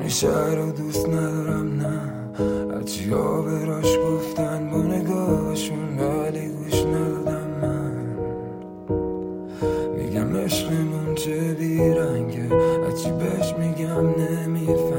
شهر رو دوست ندارم نه، هرچی ها براش گفتن با نگاهشون ولی گوش ندادم من. میگم عشقمون چه بیرنگه، هرچی بهش میگم نمیفهم.